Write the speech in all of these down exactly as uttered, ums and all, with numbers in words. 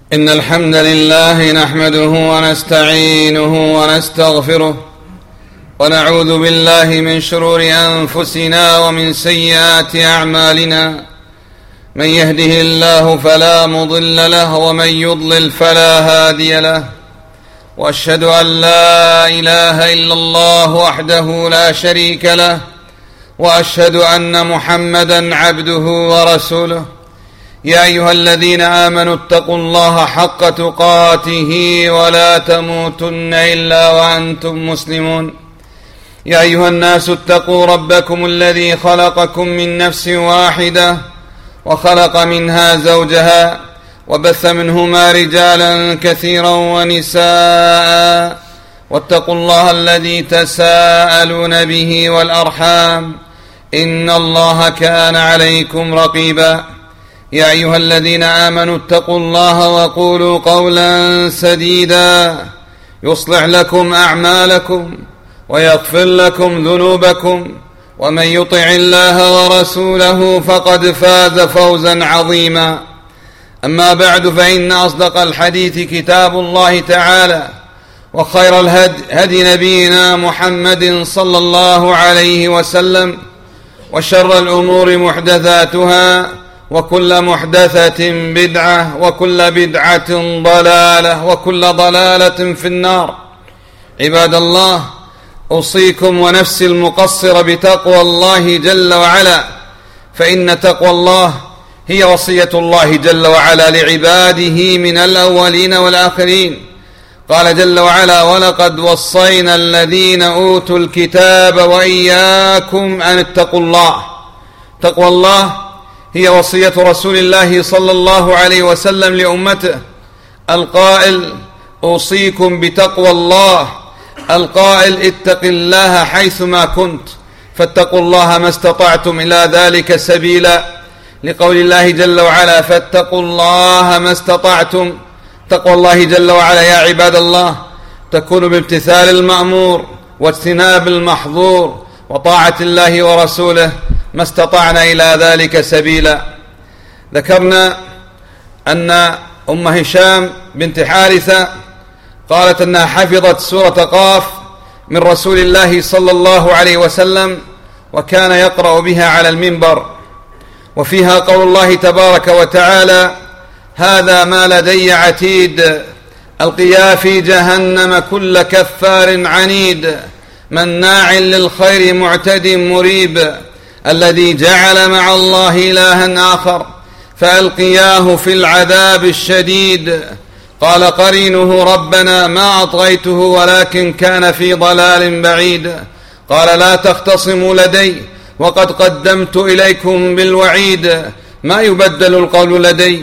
إن الحمد لله نحمده ونستعينه ونستغفره ونعوذ بالله من شرور أنفسنا ومن سيئات أعمالنا. من يهده الله فلا مضل له ومن يضلل فلا هادي له، وأشهد أن لا إله إلا الله وحده لا شريك له، وأشهد أن محمدا عبده ورسوله. يا أيها الذين آمنوا اتقوا الله حق تقاته ولا تموتن إلا وأنتم مسلمون. يا أيها الناس اتقوا ربكم الذي خلقكم من نفس واحدة وخلق منها زوجها وبث منهما رجالا كثيرا ونساء، واتقوا الله الذي تساءلون به والأرحام إن الله كان عليكم رقيبا. يا أيها الذين آمنوا اتقوا الله وقولوا قولا سديدا يصلح لكم أعمالكم ويغفر لكم ذنوبكم، ومن يطع الله ورسوله فقد فاز فوزا عظيما. أما بعد، فإن أصدق الحديث كتاب الله تعالى، وخير الهدي هدي نبينا محمد صلى الله عليه وسلم، وشر الأمور محدثاتها، وكل محدثة بدعة، وكل بدعة ضلالة، وكل ضلالة في النار. عباد الله، أوصيكم ونفسي المقصر بتقوى الله جل وعلا، فإن تقوى الله هي وصية الله جل وعلا لعباده من الأولين والآخرين. قال جل وعلا: ولقد وصينا الذين أوتوا الكتاب وإياكم أن اتقوا الله. تقوى الله هي وصية رسول الله صلى الله عليه وسلم لأمته، القائل: أوصيكم بتقوى الله، القائل: اتق الله حيثما كنت، فاتقوا الله ما استطعتم إلى ذلك سبيلا، لقول الله جل وعلا: فاتقوا الله ما استطعتم. تقوى الله جل وعلا يا عباد الله تكون بامتثال المأمور واجتناب المحظور وطاعة الله ورسوله ما استطعنا إلى ذلك سبيلا. ذكرنا أن أم هشام بنت حارثة قالت أنها حفظت سورة قاف من رسول الله صلى الله عليه وسلم، وكان يقرأ بها على المنبر، وفيها قول الله تبارك وتعالى: هذا ما لدي عتيد، ألقيا في جهنم كل كفار عنيد، مناع للخير معتد مريب، الذي جعل مع الله إلها آخر فألقياه في العذاب الشديد. قال قرينه: ربنا ما أطغيته ولكن كان في ضلال بعيد. قال: لا تختصموا لدي وقد قدمت إليكم بالوعيد، ما يبدل القول لدي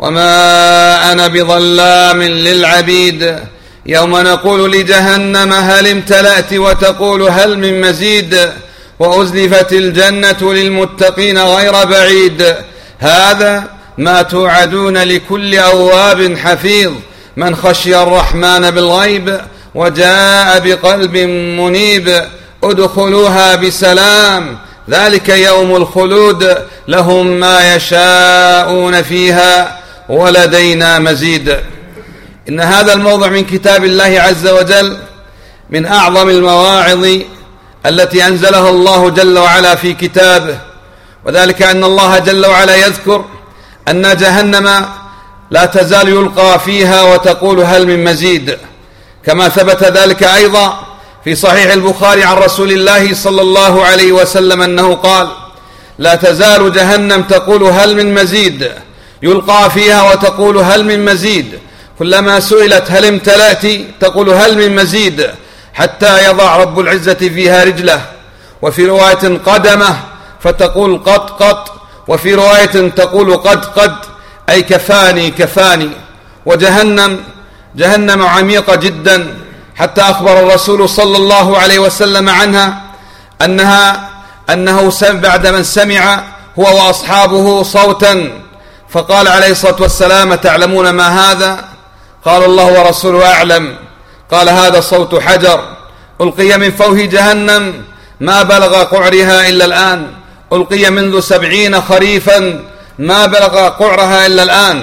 وما أنا بظلام للعبيد. يوم نقول لجهنم هل امتلأت وتقول هل من مزيد، وأزلفت الجنة للمتقين غير بعيد. هذا ما توعدون لكل أواب حفيظ، من خشي الرحمن بالغيب وجاء بقلب منيب. ادخلوها بسلام، ذلك يوم الخلود، لهم ما يشاءون فيها ولدينا مزيد. إن هذا الموضع من كتاب الله عز وجل من أعظم المواعظ التي أنزلها الله جل وعلا في كتابه، وذلك أن الله جل وعلا يذكر أن جهنم لا تزال يلقى فيها وتقول هل من مزيد، كما ثبت ذلك أيضا في صحيح البخاري عن رسول الله صلى الله عليه وسلم أنه قال: لا تزال جهنم تقول هل من مزيد، يلقى فيها وتقول هل من مزيد، كلما سئلت هل امتلأت تقول هل من مزيد، حتى يضع رب العزة فيها رجله، وفي رواية قدمه فتقول قد قد، وفي رواية تقول قد قد، أي كفاني كفاني. وجهنم جهنم عميقة جدا، حتى أخبر الرسول صلى الله عليه وسلم عنها أنها أنه بعد من سمع هو وأصحابه صوتا فقال عليه الصلاة والسلام: تعلمون ما هذا؟ قال: الله ورسوله أعلم. قال: هذا صوت حجر ألقي من فوه جهنم ما بلغ قعرها إلا الآن، ألقي منذ سبعين خريفا ما بلغ قعرها إلا الآن،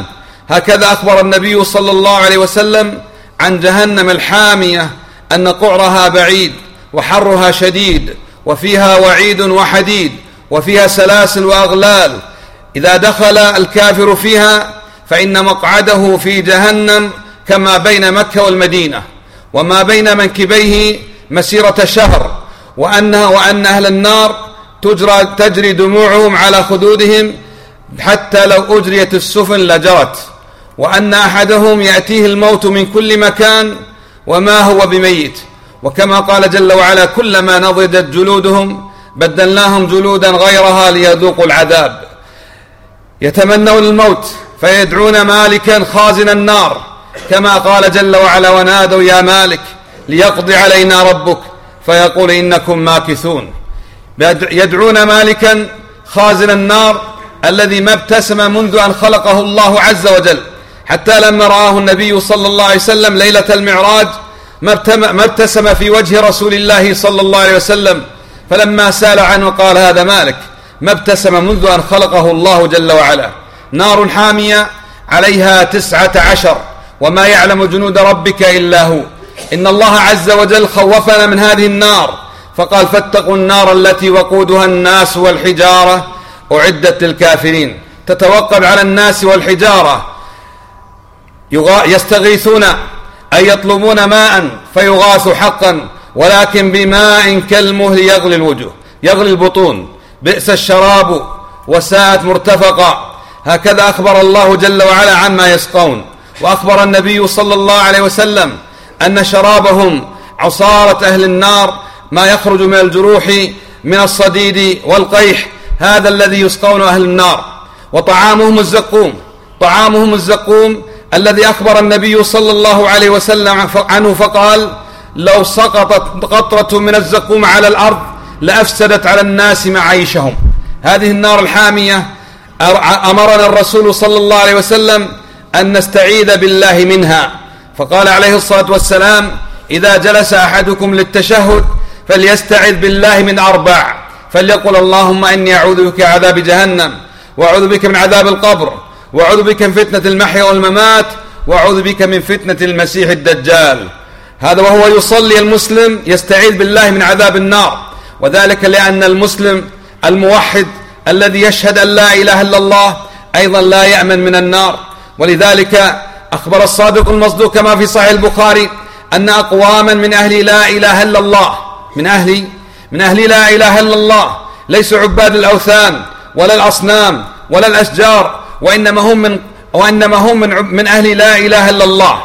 هكذا أخبر النبي صلى الله عليه وسلم عن جهنم الحامية أن قعرها بعيد وحرها شديد وفيها وعيد وحديد وفيها سلاسل وأغلال. إذا دخل الكافر فيها فإن مقعده في جهنم كما بين مكة والمدينة وما بين منكبيه مسيرة شهر، وأنها وأن أهل النار تجرى تجري دموعهم على خدودهم حتى لو أجريت السفن لجرت، وأن أحدهم يأتيه الموت من كل مكان وما هو بميت، وكما قال جل وعلا كلما نضجت جلودهم بدلناهم جلودا غيرها ليذوقوا العذاب. يتمنون الموت فيدعون مالكا خازن النار كما قال جل وعلا ونادوا يا مالك ليقضي علينا ربك فيقول إنكم ماكثون. يدعون مالكا خازن النار الذي ما ابتسم منذ أن خلقه الله عز وجل، حتى لما رآه النبي صلى الله عليه وسلم ليلة المعراج ما ابتسم في وجه رسول الله صلى الله عليه وسلم، فلما سأل عنه قال هذا مالك ما ابتسم منذ أن خلقه الله جل وعلا. نار حامية عليها تسعة عشر وما يعلم جنود ربك إلا هو. إن الله عز وجل خوفنا من هذه النار فقال فاتقوا النار التي وقودها الناس والحجارة أعدت للكافرين. تتوقد على الناس والحجارة، يستغيثون أي يطلبون ماء فيغاثوا حقا، ولكن بماء كالمهل يغلي الوجوه يغلي البطون، بئس الشراب وساءت مرتفقا. هكذا أخبر الله جل وعلا عما يسقون. وأخبر النبي صلى الله عليه وسلم أن شرابهم عصارة أهل النار ما يخرج من الجروح من الصديد والقيح، هذا الذي يسقون أهل النار. وطعامهم الزقوم، طعامهم الزقوم الذي أخبر النبي صلى الله عليه وسلم عنه فقال لو سقطت قطرة من الزقوم على الأرض لأفسدت على الناس معايشهم. هذه النار الحامية أمرنا الرسول صلى الله عليه وسلم أن نستعيذ بالله منها، فقال عليه الصلاة والسلام إذا جلس أحدكم للتشهد فليستعذ بالله من أربع، فليقل اللهم إني أعوذ بك من عذاب جهنم، وأعوذ بك من عذاب القبر، وأعوذ بك من فتنة المحيا والممات، وأعوذ بك من فتنة المسيح الدجال. هذا وهو يصلي المسلم يستعيذ بالله من عذاب النار، وذلك لأن المسلم الموحد الذي يشهد أن لا إله إلا الله أيضا لا يأمن من النار. ولذلك أخبر الصادق المصدوق كما في صحيح البخاري أن أقواما من أهل لا إله إلا الله من أهل من أهل لا إله إلا الله ليسوا عباد الأوثان ولا الأصنام ولا الأشجار، وإنما هم من وإنما هم من, من أهل لا إله إلا الله،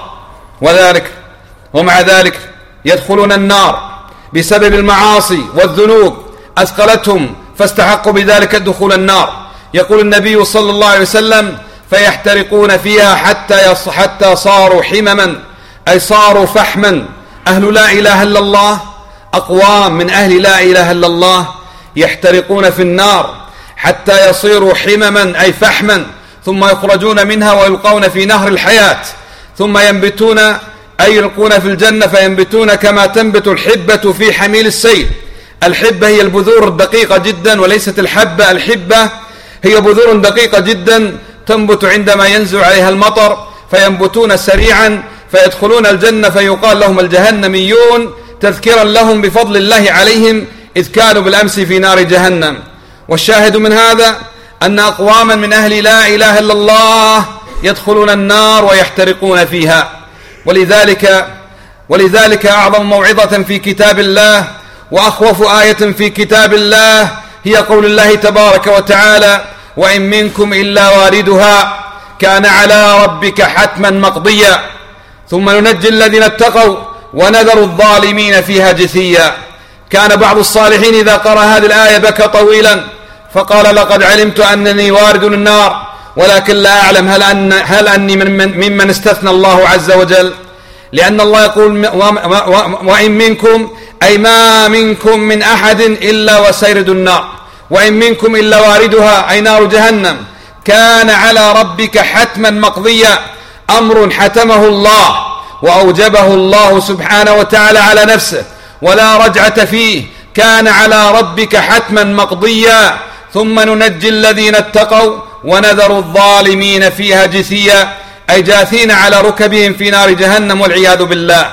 وذلك ومع ذلك يدخلون النار بسبب المعاصي والذنوب أثقلتهم فاستحقوا بذلك دخول النار. يقول النبي صلى الله عليه وسلم فيحترقون فيها حتى حتى صاروا حمما أي صاروا فحما. أهل لا إله إلا الله أقوام من أهل لا إله إلا الله يحترقون في النار حتى يصيروا حمما أي فحما، ثم يخرجون منها ويلقون في نهر الحياة، ثم ينبتون أي يلقون في الجنة فينبتون كما تنبت الحبة في حميل السيل. الحبة هي البذور الدقيقة جدا وليست الحبة، الحبة هي بذور دقيقة جدا تنبت عندما ينزل عليها المطر فينبتون سريعا فيدخلون الجنة فيقال لهم الجهنميون تذكرا لهم بفضل الله عليهم إذ كانوا بالأمس في نار جهنم. والشاهد من هذا أن أقواما من أهل لا إله إلا الله يدخلون النار ويحترقون فيها. ولذلك ولذلك أعظم موعظة في كتاب الله وأخوف آية في كتاب الله هي قول الله تبارك وتعالى وإن منكم إلا واردها كان على ربك حتما مقضيا ثم ننجي الذين اتقوا ونذر الظالمين فيها جثيا. كان بعض الصالحين إذا قرأ هذه الآية بكى طويلا فقال لقد علمت أنني وارد النار ولكن لا أعلم هل, أن هل أني من من ممن استثنى الله عز وجل، لأن الله يقول وإن منكم أي ما منكم من أحد إلا وسيرد النار، وإن منكم إلا واردها أي نار جهنم كان على ربك حتما مقضيا، أمر حتمه الله وأوجبه الله سبحانه وتعالى على نفسه ولا رجعة فيه، كان على ربك حتما مقضيا ثم ننجي الذين اتقوا ونذر الظالمين فيها جثيا. أي جاثين على ركبهم في نار جهنم والعياذ بالله.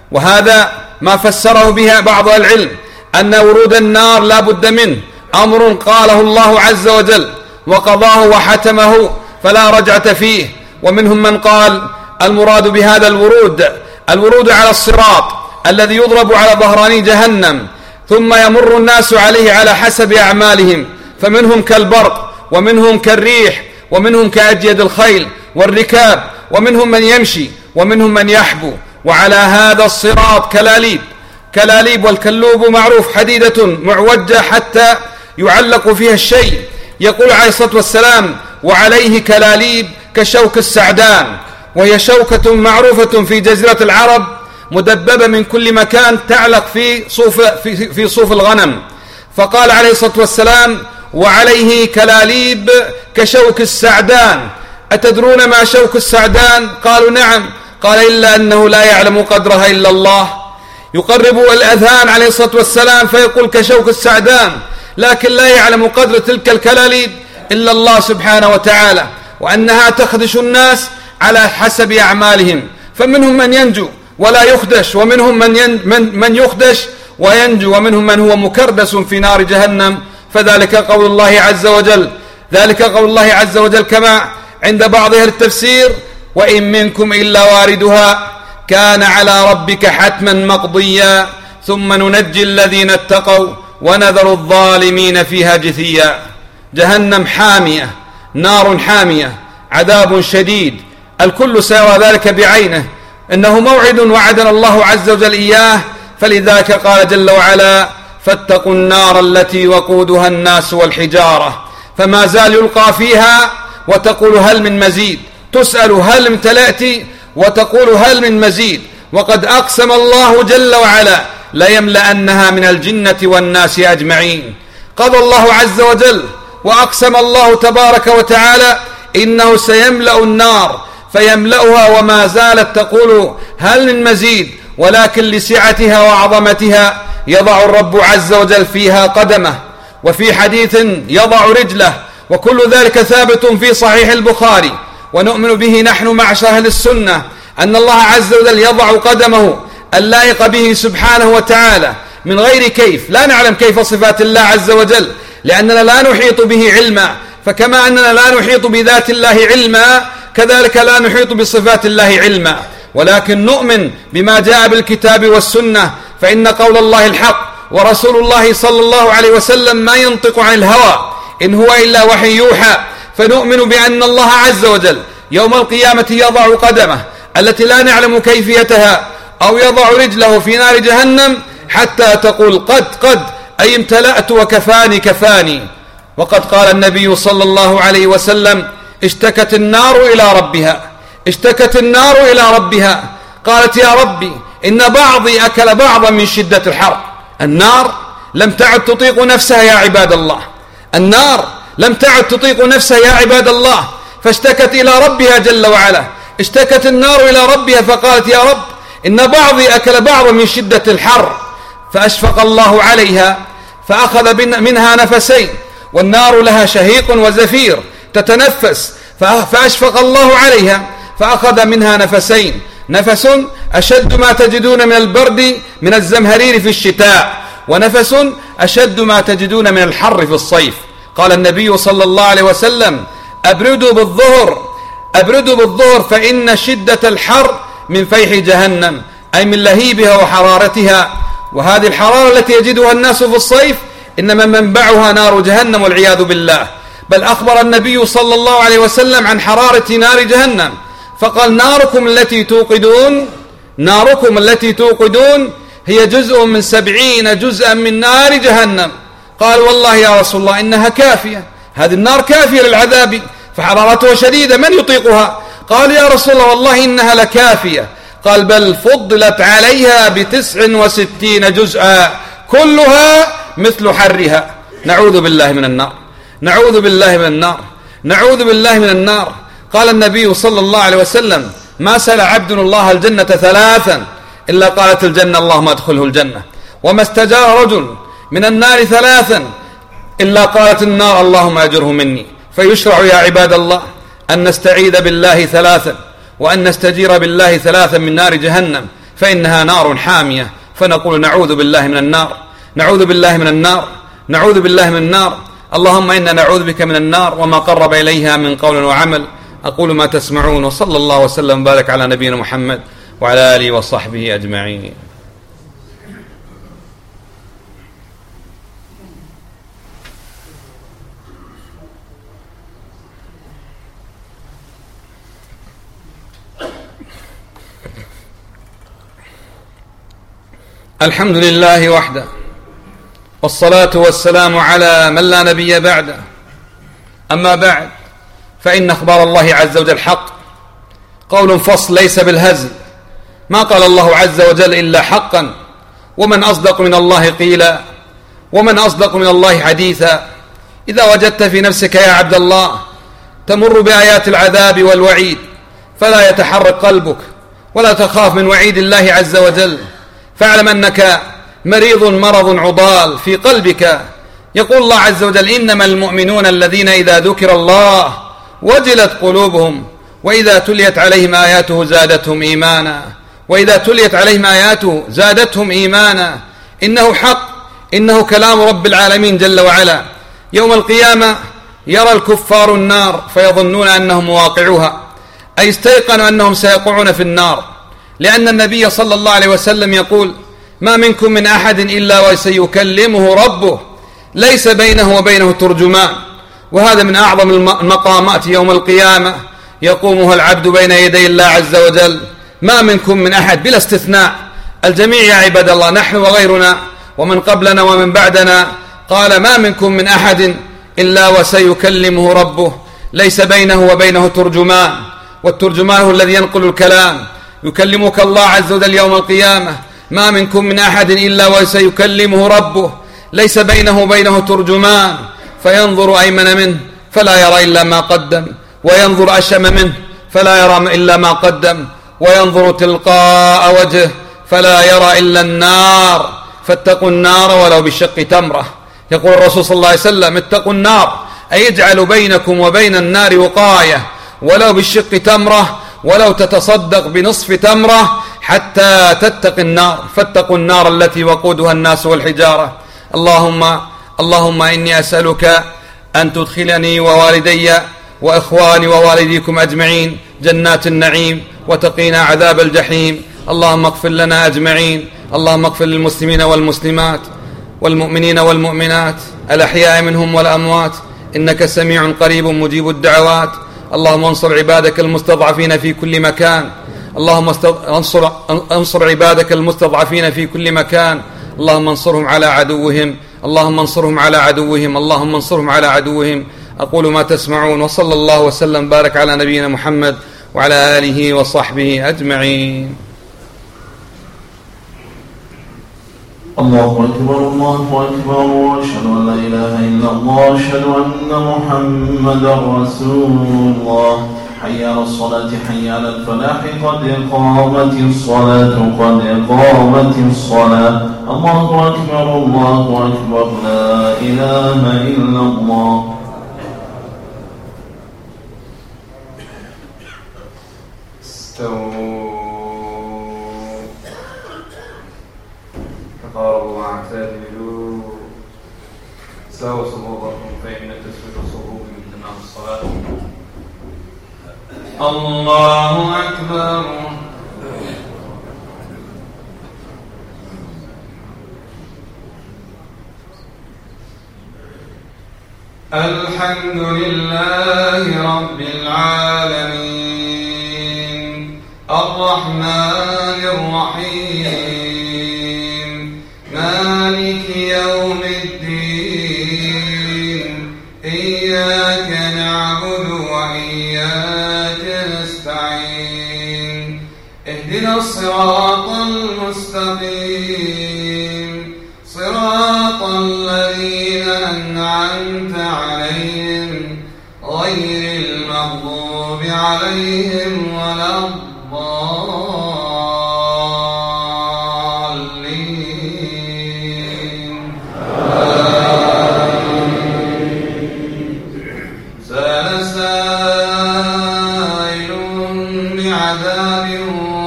وهذا ما فسره به بعض العلم أن ورود النار لا بد منه، أمر قاله الله عز وجل وقضاه وحتمه فلا رجعة فيه. ومنهم من قال المراد بهذا الورود الورود على الصراط الذي يضرب على ظهران جهنم، ثم يمر الناس عليه على حسب أعمالهم، فمنهم كالبرق، ومنهم كالريح، ومنهم كأجياد الخيل والركاب، ومنهم من يمشي، ومنهم من يحبو. وعلى هذا الصراط كلاليب كلاليب والكلوب معروف حديدة معوجة حتى يعلق فيها الشيء. يقول عليه الصلاة والسلام وعليه كلاليب كشوك السعدان، وهي شوكة معروفة في جزيرة العرب مدببة من كل مكان تعلق في صوف, في, في صوف الغنم. فقال عليه الصلاة والسلام وعليه كلاليب كشوك السعدان. أتدرون ما شوك السعدان؟ قالوا نعم. قال إلا أنه لا يعلم قدرها إلا الله. يقرب الأذهان عليه الصلاة والسلام فيقول كشوك السعدان، لكن لا يعلم قدر تلك الكلاليب إلا الله سبحانه وتعالى، وأنها تخدش الناس على حسب أعمالهم، فمنهم من ينجو ولا يخدش، ومنهم من, ين من, من يخدش وينجو، ومنهم من هو مكردس في نار جهنم. فذلك قول الله عز وجل ذلك قول الله عز وجل كما عند بعض أهل التفسير وإن منكم إلا واردها كان على ربك حتما مقضيا ثم ننجي الذين اتقوا ونذر الظالمين فيها جثيا. جهنم حامية، نار حامية، عذاب شديد، الكل سيرى ذلك بعينه. إنه موعد وعدنا الله عز وجل إياه، فلذلك قال جل وعلا فاتقوا النار التي وقودها الناس والحجارة. فما زال يلقى فيها وتقول هل من مزيد، تسأل هل امتلأت وتقول هل من مزيد. وقد أقسم الله جل وعلا ليملأنها من الجنة والناس أجمعين. قضى الله عز وجل وأقسم الله تبارك وتعالى إنه سيملأ النار فيملأها، وما زالت تقول هل من مزيد، ولكن لسعتها وعظمتها يضع الرب عز وجل فيها قدمه، وفي حديث يضع رجله، وكل ذلك ثابت في صحيح البخاري. ونؤمن به نحن معشر أهل السنة أن الله عز وجل يضع قدمه اللائق به سبحانه وتعالى من غير كيف. لا نعلم كيف صفات الله عز وجل لأننا لا نحيط به علما، فكما أننا لا نحيط بذات الله علما كذلك لا نحيط بصفات الله علما، ولكن نؤمن بما جاء بالكتاب والسنة، فإن قول الله الحق، ورسول الله صلى الله عليه وسلم ما ينطق عن الهوى إن هو إلا وحي يوحى. فنؤمن بأن الله عز وجل يوم القيامة يضع قدمه التي لا نعلم كيفيتها، أو يضع رجله في نار جهنم حتى تقول قد قد، أي امتلأت وكفاني كفاني. وقد قال النبي صلى الله عليه وسلم اشتكت النار إلى ربها اشتكت النار إلى ربها قالت يا ربي إن بعضي أكل بعضا من شدة الحر. النار لم تعد تطيق نفسها يا عباد الله، النار لم تعد تطيق نفسها يا عباد الله، فاشتكت إلى ربها جل وعلا. اشتكت النار إلى ربها فقالت يا رب إن بعضي أكل بعضا من شدة الحر، فأشفق الله عليها فأخذ منها نفسين، والنار لها شهيق وزفير تتنفس، فأشفق الله عليها فأخذ منها نفسين، نفس أشد ما تجدون من البرد من الزمهرير في الشتاء، ونفس أشد ما تجدون من الحر في الصيف. قال النبي صلى الله عليه وسلم أبردوا بالظهر أبردوا بالظهر فإن شدة الحر من فيح جهنم، أي من لهيبها وحرارتها. وهذه الحرارة التي يجدها الناس في الصيف إنما منبعها نار جهنم والعياذ بالله. بل أخبر النبي صلى الله عليه وسلم عن حرارة نار جهنم فقال ناركم التي توقدون ناركم التي توقدون هي جزء من سبعين جزءا من نار جهنم. قال والله يا رسول الله إنها كافية، هذه النار كافية للعذاب فحرارتها شديدة من يطيقها؟ قال يا رسول الله والله إنها لكافية. قال بل فضلت عليها بتسع وستين جزءا كلها مثل حرها. نعوذ بالله من النار نعوذ بالله من النار نعوذ بالله من النار. قال النبي صلى الله عليه وسلم ما سأل عبد الله الجنة ثلاثا إلا قالت الجنة اللهم ادخله الجنة، وما استجار رجل من النار ثلاثا إلا قالت النار اللهم أجره مني. فيشرع يا عباد الله أن نستعيذ بالله ثلاثا وأن نستجير بالله ثلاثا من نار جهنم فإنها نار حامية، فنقول نعوذ بالله من النار، نعوذ بالله من النار، نعوذ بالله من النار. اللهم إنا نعوذ بك من النار وما قرب إليها من قول وعمل. أقول ما تسمعون، وصلى الله وسلم وبارك على نبينا محمد وعلى آله وصحبه أجمعين. الحمد لله وحده، والصلاة والسلام على من لا نبي بعده. أما بعد، فإن أخبار الله عز وجل حق، قول فصل ليس بالهزل، ما قال الله عز وجل إلا حقا، ومن أصدق من الله قيلا، ومن أصدق من الله حديثا. إذا وجدت في نفسك يا عبد الله تمر بآيات العذاب والوعيد فلا يتحرك قلبك ولا تخاف من وعيد الله عز وجل، فاعلم أنك مريض مرض عضال في قلبك. يقول الله عز وجل: إنما المؤمنون الذين إذا ذكر الله وجلت قلوبهم وإذا تليت عليهم آياته زادتهم إيمانا، وإذا تليت عليهم آياته زادتهم إيمانا. إنه حق، إنه كلام رب العالمين جل وعلا. يوم القيامة يرى الكفار النار فيظنون أنهم مواقعوها، أي استيقنوا أنهم سيقعون في النار، لأن النبي صلى الله عليه وسلم يقول: ما منكم من أحد إلا وسيكلمه ربه ليس بينه وبينه ترجمان. وهذا من أعظم المقامات يوم القيامة يقومها العبد بين يدي الله عز وجل. ما منكم من أحد بلا استثناء، الجميع يا عباد الله، نحن وغيرنا ومن قبلنا ومن بعدنا. قال: ما منكم من أحد إلا وسيكلمه ربه ليس بينه وبينه ترجمان. والترجمان هو الذي ينقل الكلام. يكلمك الله عز وجل يوم القيامة: ما منكم من أحد إلا وسيكلمه ربه ليس بينه وبينه ترجمان، فينظر أيمن منه فلا يرى إلا ما قدم، وينظر أشم منه فلا يرى إلا ما قدم، وينظر تلقاء وجهه فلا يرى إلا النار، فاتقوا النار ولو بالشق تمرة. يقول الرسول صلى الله عليه وسلم: اتقوا النار، أي اجعلوا بينكم وبين النار وقاية ولو بالشق تمرة، ولو تتصدق بنصف تمرة حتى تتقي النار، فاتقوا النار التي وقودها الناس والحجارة. اللهم اللهم إني أسألك أن تدخلني ووالدي وإخواني ووالديكم أجمعين جنات النعيم، وتقينا عذاب الجحيم. اللهم اغفر لنا أجمعين. اللهم اغفر للمسلمين والمسلمات والمؤمنين والمؤمنات الأحياء منهم والأموات، إنك سميع قريب مجيب الدعوات. اللهم انصر عبادك المستضعفين في كل مكان. اللهم انصر, انصر عبادك المستضعفين في كل مكان. اللهم انصرهم على عدوهم، اللهم انصرهم على عدوهم، اللهم انصرهم على عدوهم. أقول ما تسمعون، وصلى الله وسلم بارك على نبينا محمد وعلى آله وصحبه أجمعين. الله أكبر، الله أكبر، وأشهد أن لا إله إلا الله، أشهد أن محمدا رسول الله. حي على الصلاة، حي على الفلاح، قد قامت الصلاة، قد قامت الصلاة. الله أكبر، الله أكبر، لا إله إلا الله. استووا، تقاربوا واعتدلوا، سووا صفوفكم فإن تسوية الصفوف من تمام الصلاة. الله أكبر. الحمد لله رب العالمين، الرحمن الرحيم، مالك يوم الدين. إياك نعبد وإياك نستعين. اهدنا الصراط المستقيم، صراط الذين أنعمت عليهم غير المغضوب عليهم ولا الضالين. سأل سائل بعذاب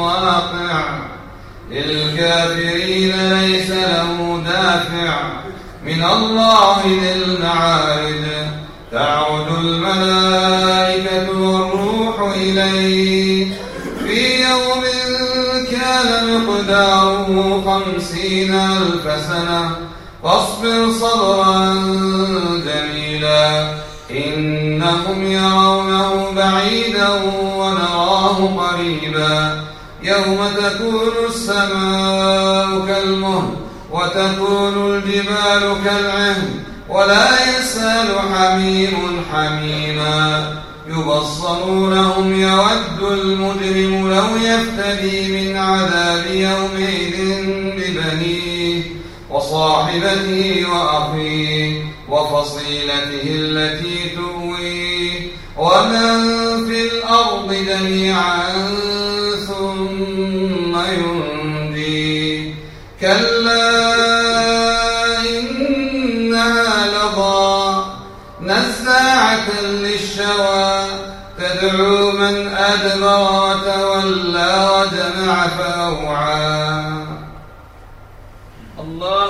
واقع للكافرين ليس له دافع من الله ذي المعارج تعود الملائكة والروح إليه في يوم كان مقداره خمسين ألف سنة فاصبر صبرا جميلا إنهم يرونه بعيدا ونراه قريبا يوم تكون السماء كالمهل وتكون الجبال كالعهن ولا يسأل حميم حميما يبصرونهم يود المجرم لو يفتدي من عذاب يومئذ ببنيه وصاحبته وأخيه وفصيلته التي تؤويه ومن في الأرض جميعا ثم ينجيه كلا إنها لظى نزاعة للشوى تدعو من أدبر وتولى وجمع فأوعى. الله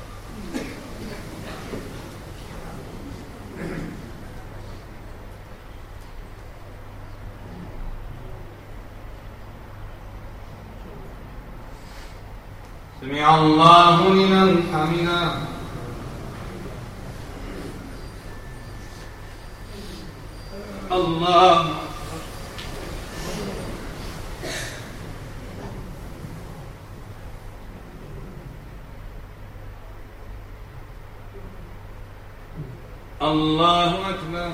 سمع الله لمن حمده الله الله أكبر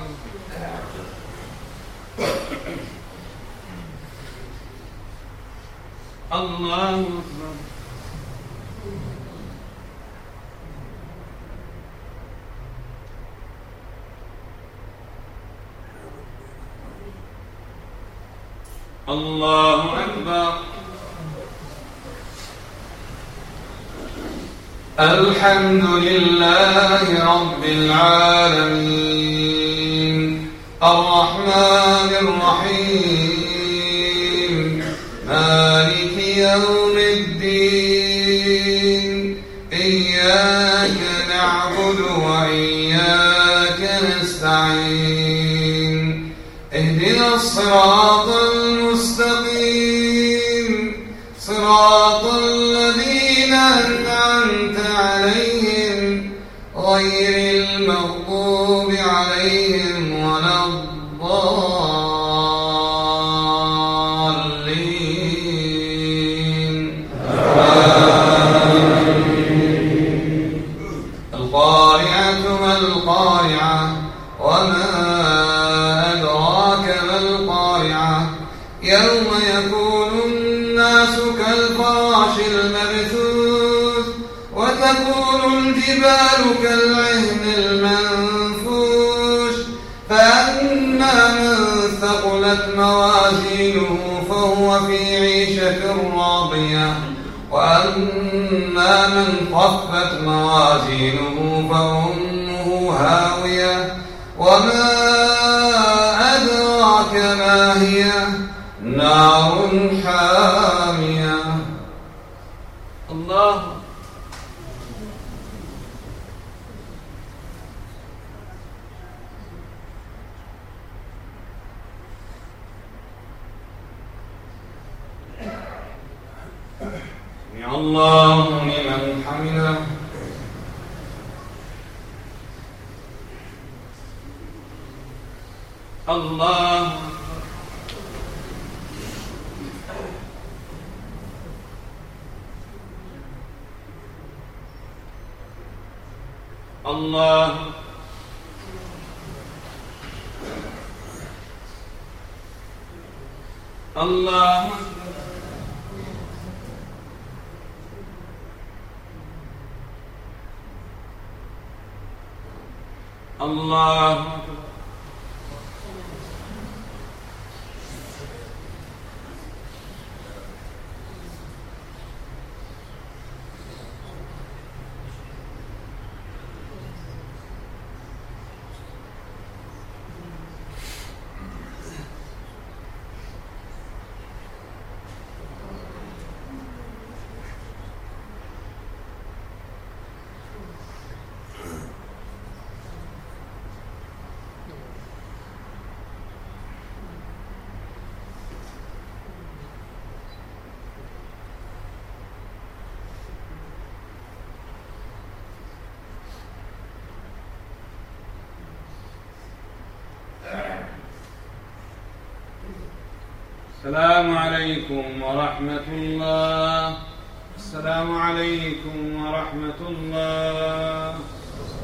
الله أكبر الله أكبر الحمد لله رب العالمين الرحمن الرحيم مالك يوم الدين إياك نعبد وإياك نستعين اهدنا الصراط المستقيم صراط الذين أنعمت عليهم غير المغضوب عليهم ولا الضالين آمين. القارعة ما القارعة وما أدراك ما القارعة يوم يكون الناس كالفراش المبثوث وتكون الجبال كالعهن المنفوش فأما من ثقلت موازينه فهو في عيشة راضية وأما من خفت موازينه فأمه هاوية وما أدراك ما هي نار حامية. الله سمع الله لمن حمده الله الله الله الله السلام عليكم ورحمة الله. السلام عليكم ورحمة الله.